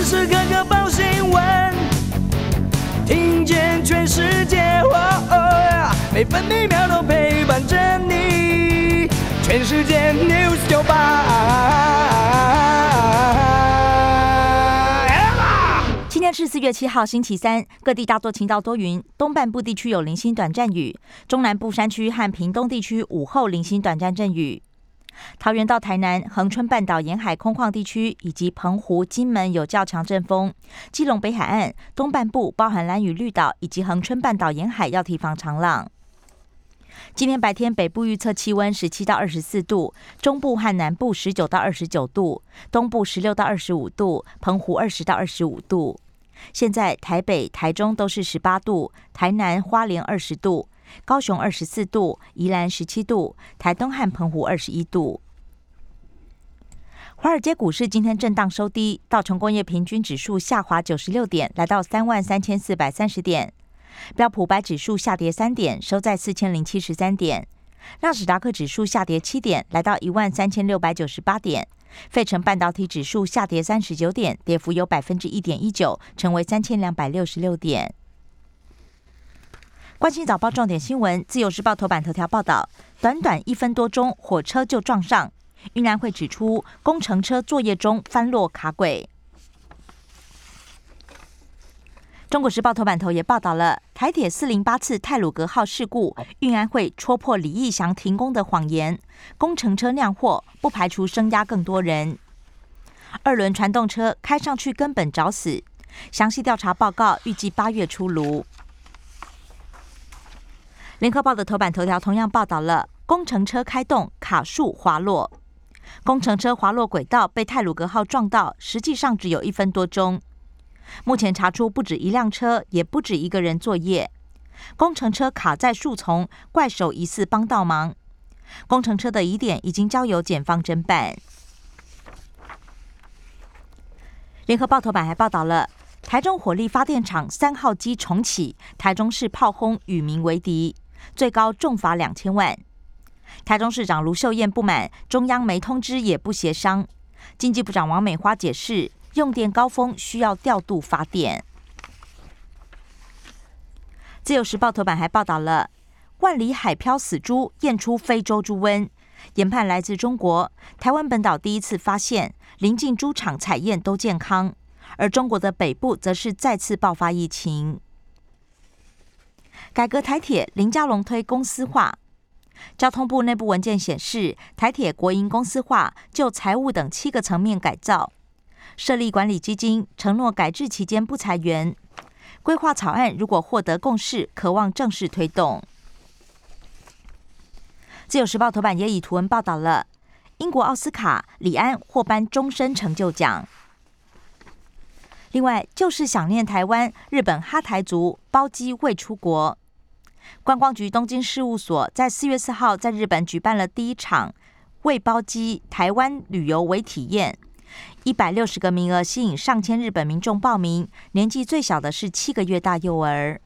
时刻刻报新闻，听见全世界，每分每秒都陪伴着你。全世界 News 98。 今天是4月7号，星期三，各地大多晴到多云，东半部地区有零星短暂雨，中南部山区和屏东地区午后零星短暂阵雨。桃园到台南、恒春半岛沿海空旷地区以及澎湖、金门有较强阵风，基隆北海岸、东半部包含兰屿绿岛以及恒春半岛沿海要提防长浪。今天白天北部预测气温17到24度，中部和南部19到29度，东部16到25度，澎湖20到25度。现在台北、台中都是18度，台南、花莲20度，高雄24度，宜兰17度，台东和澎湖21度。华尔街股市今天震荡收低，道琼工业平均指数下滑96点，来到33430点。标普500指数下跌3点，收在4073点。纳斯达克指数下跌7点，来到13698点。费城半导体指数下跌39点，跌幅有 1.19%， 成为3266点。关心早报重点新闻，自由时报头版头条报道，短短1分多钟，火车就撞上。运安会指出，工程车作业中翻落卡轨。中国时报头版头也报道了台铁408次太鲁阁号事故，运安会戳破李义祥停工的谎言，工程车酿祸，不排除生压更多人。2轮传动车开上去根本找死，详细调查报告预计8月出炉。联合报的头版头条同样报道了工程车开动卡树滑落，工程车滑落轨道被太鲁阁号撞到，实际上只有1分多钟。目前查出不止1辆车，也不止1个人作业。工程车卡在树丛，怪手疑似帮倒忙。工程车的疑点已经交由检方侦办。联合报头版还报道了台中火力发电厂3号机重启，台中市炮轰与民为敌，最高重罚2000万。台中市长卢秀燕不满中央没通知也不协商，经济部长王美花解释，用电高峰需要调度发电。自由时报头版还报道了万里海漂死猪验出非洲猪瘟，研判来自中国，台湾本岛第一次发现，邻近猪场采验都健康，而中国的北部则是再次爆发疫情。改革台铁，林佳龙推公司化。交通部内部文件显示，台铁国营公司化就财务等7个层面改造，设立管理基金，承诺改制期间不裁员。规划草案如果获得共识，可望正式推动。自由时报头版也以图文报道了英国奥斯卡李安获颁终身成就奖。另外就是想念台湾，日本哈台族包机未出国。观光局东京事务所在4月4号在日本举办了第一场为包机台湾旅游为体验，160个名额吸引上千日本民众报名，年纪最小的是7个月大幼儿。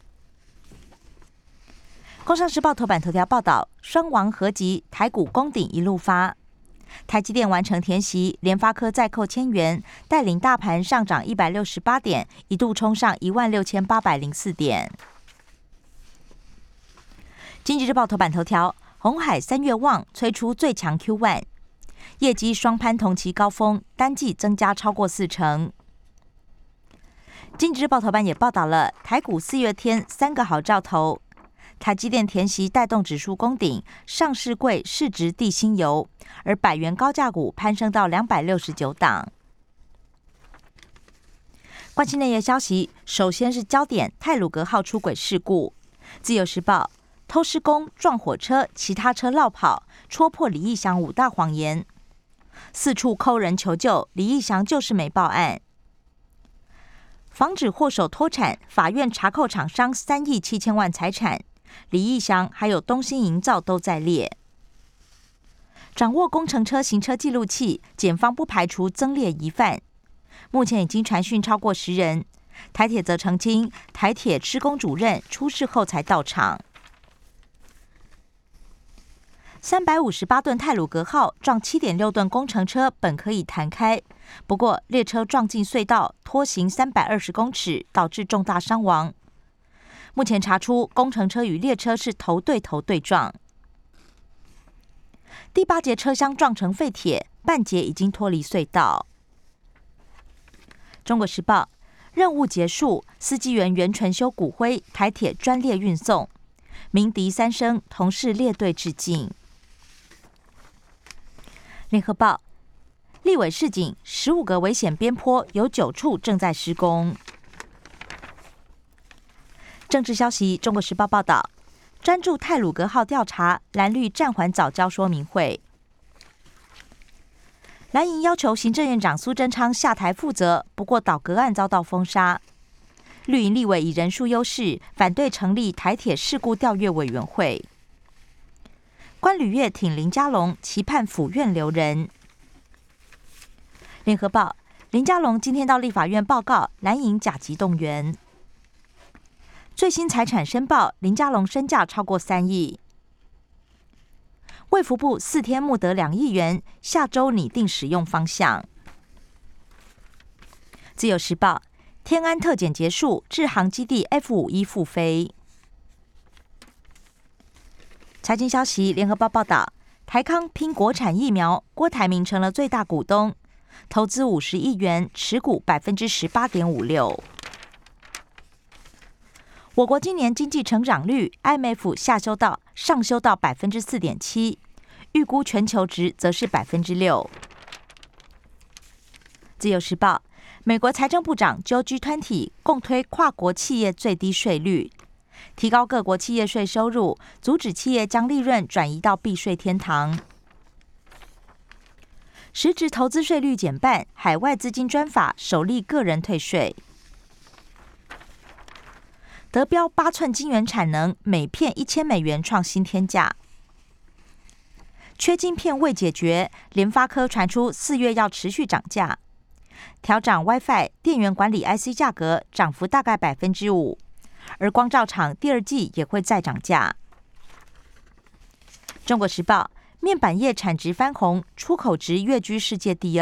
工商时报头版头条报道，双王合集，台股攻顶一路发。台积电完成填息，联发科再扣1000元，带领大盘上涨168点，一度冲上16804点。经济日报头版头条，鸿海3月旺催出最强 Q1， 业绩双攀同期高峰，单季增加超过40%。经济日报头版也报道了台股4月天3个好兆头，台积电填息带动指数攻顶，上市柜市值地心油，而百元高价股攀升到269档。关心内页消息，首先是焦点太鲁阁号出轨事故。自由时报，偷施工撞火车，其他车落跑，戳破李义祥5大谎言。4处扣人求救，李义祥就是没报案。防止祸首脱产，法院查扣厂商3亿7千万财产，李义祥还有东兴营造都在列。掌握工程车行车记录器，检方不排除增列疑犯，目前已经传讯超过10人。台铁则澄清，台铁施工主任出事后才到场。 358吨太鲁阁号撞7.6吨工程车本可以弹开，不过列车撞进隧道，拖行320公尺，导致重大伤亡。目前查出工程车与列车是头对头对撞。第8节车厢撞成废铁，半节已经脱离隧道。中国时报，任务结束，司机员袁纯修骨灰台铁专列运送，鸣笛3声，同事列队致敬。联合报，立委示警，15个危险边坡有9处正在施工。政治消息，中国时报报道，专注太鲁阁号调查，蓝绿暂缓早教说明会。蓝营要求行政院长苏贞昌下台负责，不过倒阁案遭到封杀。绿营立委以人数优势反对成立台铁事故调阅委员会。官旅业挺林佳龙，期盼府院留人。联合报，林佳龙今天到立法院报告蓝营甲级动员。最新财产申报，林佳龙身价超过3亿。卫福部4天募得2亿元，下周拟定使用方向。自由时报，天安特检结束，制航基地 F51复飞。财经消息，联合报报道，台康拼国产疫苗，郭台铭成了最大股东，投资50亿元，持股18.56%。我国今年经济成长率 IMF 上修到 4.7%， 预估全球值则是 6%。 自由时报，美国财政部长就 G20 共推跨国企业最低税率，提高各国企业税收入，阻止企业将利润转移到避税天堂。实质投资税率减半，海外资金专法首例个人退税。得标8寸晶圆产能，每片$1000创新天价。缺晶片未解决，联发科传出4月要持续涨价，调涨 WiFi 电源管理 IC 价格，涨幅大概 5%， 而光罩厂第2季也会再涨价。中国时报，面板业产值翻红，出口值跃居世界第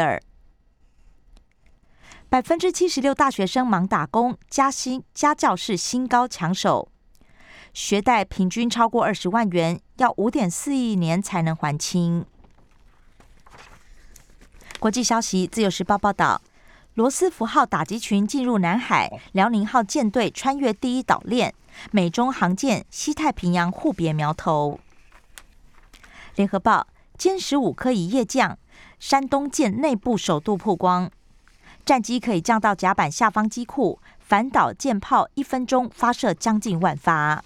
2。76%大学生忙打工，家教是新高抢手，学贷平均超过20万元，要5.4亿年才能还清。国际消息，自由时报报道，罗斯福号打击群进入南海，辽宁号舰队穿越第1岛链，美中航舰西太平洋互别苗头。联合报，歼15可以夜降，山东舰内部首度曝光。战机可以降到甲板下方机库，反导舰炮1分钟发射将近10000发。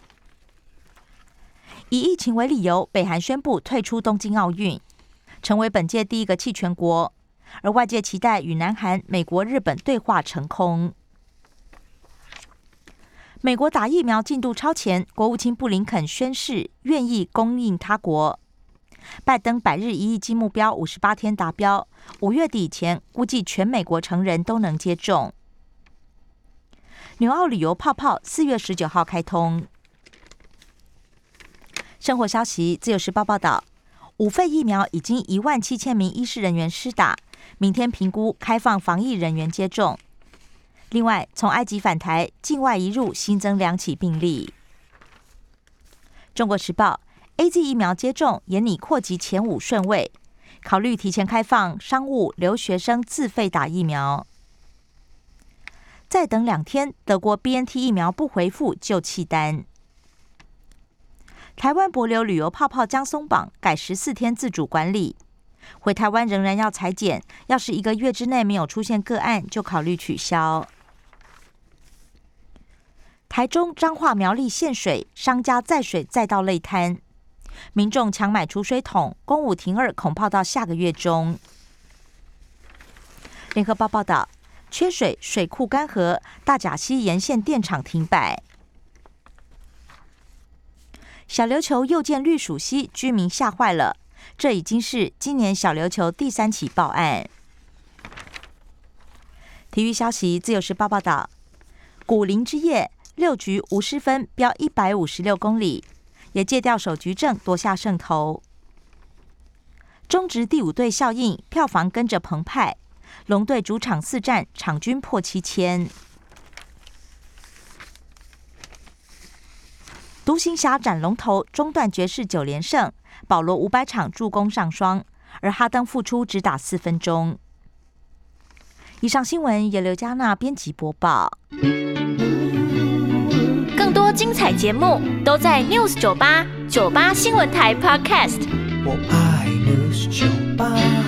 以疫情为理由，北韩宣布退出东京奥运，成为本届第1个弃权国，而外界期待与南韩、美国、日本对话成空。美国打疫苗进度超前，国务卿布林肯宣誓愿意供应他国。拜登100日1亿剂目标58天达标，5月底以前估计全美国成人都能接种。纽澳旅游泡泡4月19号开通。生活消息，自由时报报道，5费疫苗已经17000名医师人员施打，明天评估开放防疫人员接种。另外，从埃及返台，境外移入新增2起病例。中国时报，AZ 疫苗接种也拟扩及前5顺位，考虑提前开放商务留学生自费打疫苗。再等2天，德国 BNT 疫苗不回复就弃单。台湾帛琉旅游泡泡将松绑，改14天自主管理。回台湾仍然要采检，要是1个月之内没有出现个案，就考虑取消。台中彰化苗栗限水，商家载水载到累瘫。民众抢买储水桶，公务停2，恐泡到下个月中。联合报报道，缺水，水库干涸，大甲溪沿线电厂停摆。小琉球又见绿鼠溪，居民吓坏了。这已经是今年小琉球第3起报案。体育消息，自由时报报道，古林之夜6局无失分，飙156公里。 也戒掉首局证，夺下胜投。中职第5队效应，票房跟着澎湃，龙队主场4战，场均破7000。独行侠斩龙头，中断爵士9连胜，保罗500场助攻上双，而哈登复出只打4分钟。以上新闻由刘嘉娜编辑播报。 更多精彩节目都在 News 98 98新闻台 Podcast。 我爱 News 98。